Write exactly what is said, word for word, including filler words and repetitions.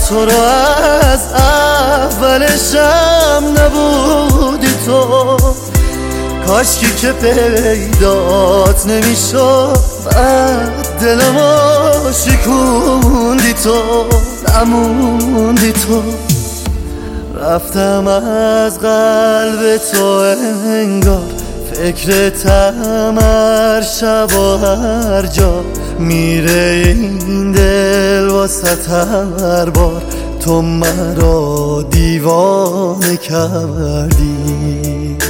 تو رو از اولشم نبودی تو، کاشکی که پیدات نمیشد، بعد دلمو شکوندی تو، نموندی تو. رفتم از قلب تو انگار، فکرتم هر شب و هر جا، میره این دل واسه هر بار، تو مرا دیوانه کردی.